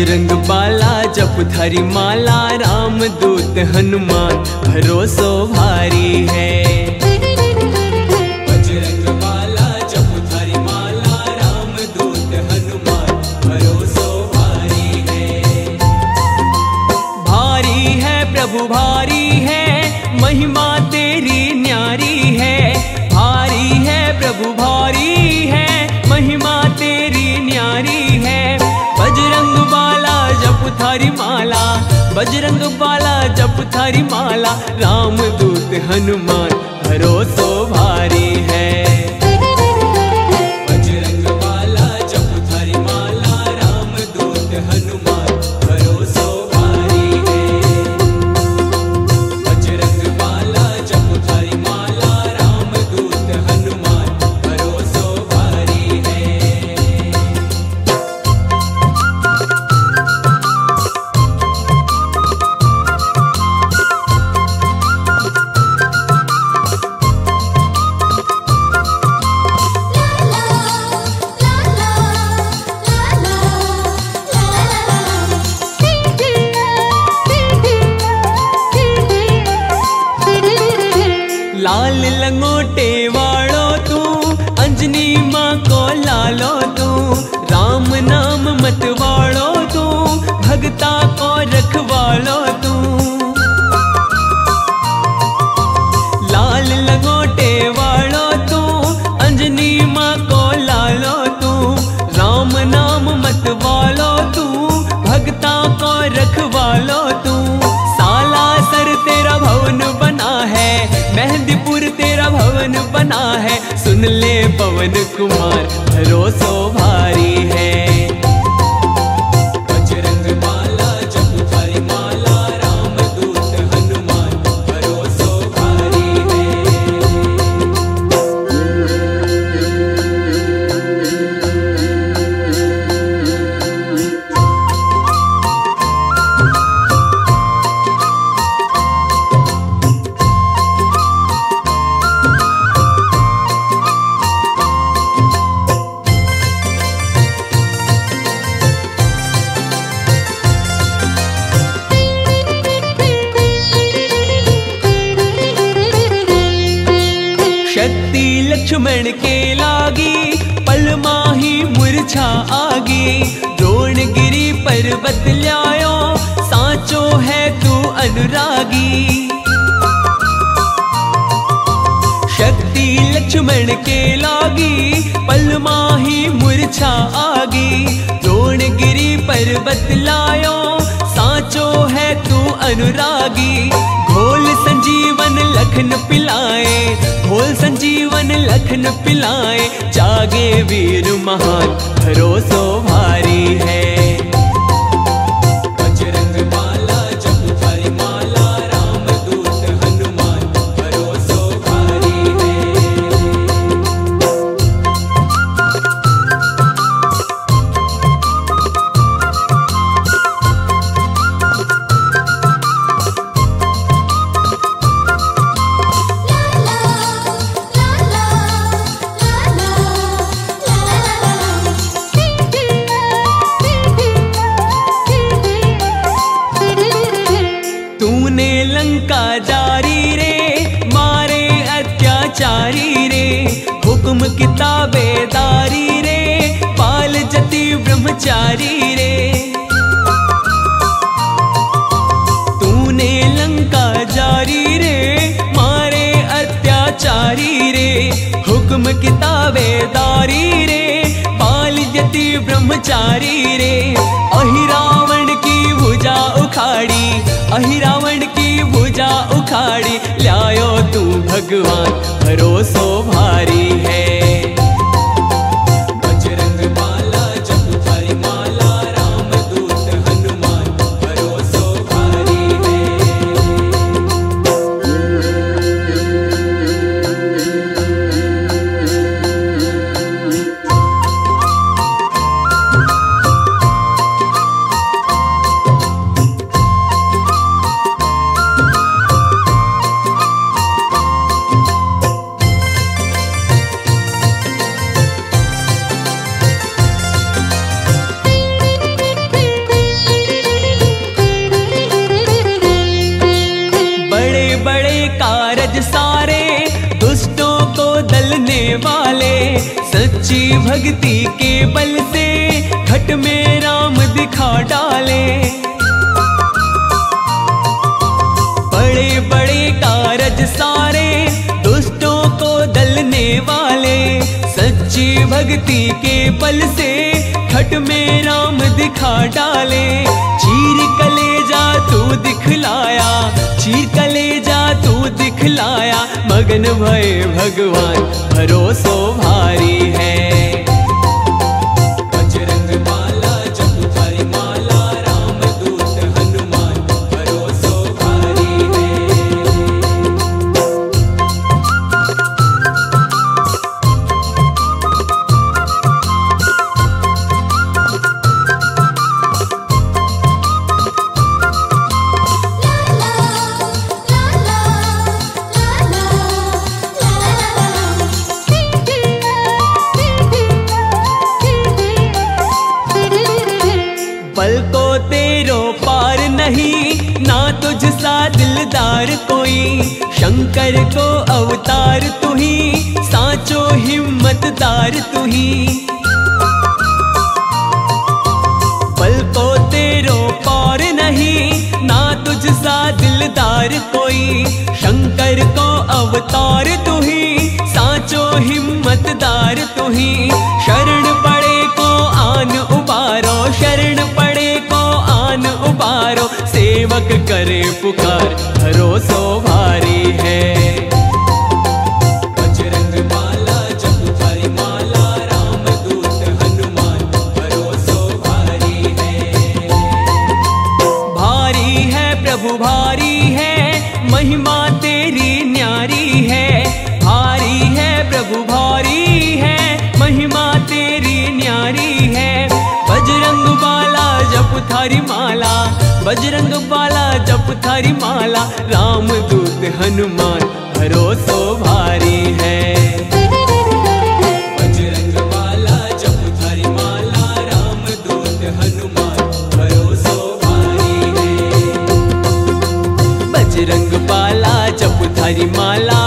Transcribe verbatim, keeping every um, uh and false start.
बजरंग बाला जपधारी माला, राम दूत हनुमान भरोसो भारी है। बजरंग बाला जपधारी माला, राम दूत हनुमान भरोसो भारी है। भारी है प्रभु भारी है, महिमा तेरी न्यारी है। भारी है प्रभु भारी है, महिमा तेरी न्यारी है। बजरंग बाला जपधारी माला, बजरंग बाला जपधारी माला, राम दूत हनुमान भरोसो भारी है। बजरंग बाला जपधारी माला, राम दूत हनुमान भरोसो भारी है। बजरंग बाला जपधारी माला, राम दूत हनुमान भरोसो भारी है। लाल लंगोटे वालो तू, अंजनी माँ को लालो तू। राम नाम मत वालो तू, भगता को रखवालो तू। लाल लंगोटे वालो तू, अंजनी माँ को लालो तू। राम नाम मत वालो तू, भगता को रखवालो तू। साला सर तेरा भवन बना है, मेहंदीपुर तेरा भवन बना है। सुन ले पवन कुमार भरोसो भारी है। बजरंग बाला जपधारी माला, राम दूत हनुमान भरोसो भारी है। शक्ति लक्ष्मण के लागी, पल माही मूर्छा आगी। द्रोणगिरि पर्वत ल्यायो, साचो है तू अनुरागी। शक्ति लक्ष्मण के लागी, पल माही मूर्छा आगी। द्रोणगिरि पर्वत लायो, साचो है तू अनुरागी। घोल संजीवन लखन पिलाए, घोल संजीवन लखन पिलाए। जागे वीर महान भरोसो भारी है। बजरंग बाला जपधारी माला, राम दूत हनुमान भरोसो भारी है। तूने लंका जारी रे, मारे अत्याचारी रे। हुक्म किताबेदारी रे, पाल जति ब्रह्मचारी रे। तूने लंका जारी रे, मारे अत्याचारी रे। हुक्म किताबेदारी रे, पाल जति ब्रह्मचारी रे। अहि रावण की भुजा उखाड़ी, अहि रावण की भुजा उखाड़ी। लायो तू भगवान भरोसो भारी है। बजरंग बाला जपधारी माला, राम दूत हनुमान भरोसो भारी है। कारज सारे, दुष्टों को दलने वाले, सच्ची भक्ति के बल से घट में राम दिखा डाले। बड़े बड़े कारज सारे, दुष्टों को दलने वाले, सच्ची भक्ति के बल से घट में राम दिखा डाले। चीर कलेजा तू दिखलाया, चीर कलेजा तू दिखलाया, मगन भय भगवान भरोसो भारी है। बजरंग माला जप थारी माला, राम दूत हनुमान भरोसो भारी है। बल को तेरो पार नहीं, ना तुझ सा दिलदार कोई, शंकर को अवतार तू ही, साचो हिम्मतदार तू ही। बल को तेरो पार नहीं, ना तुझ सा दिलदार कोई, शंकर को अवतार तू ही, साचो हिम्मतदार तू ही। शरण पड़े को आन उबारो, शरण पड़े को आन उबारो, सेवक करे पुकार भरोसो भारी है। बजरंग माला जप थारी माला, राम दूत हनुमान भरोसो भारी है। भारी है प्रभु भारी है, महिमा तेरी न्यारी है। भारी है प्रभु भारी है, महिमा तेरी न्यारी है। बजरंग बाला जप थारी माला, बजरंग बाला जप थारी माला, राम दूत हनुमान भरोसो भारी है। बजरंग बाला जप थारी माला, राम दूत हनुमान भरोसो भारी है। बजरंग बाला जप थारी माला,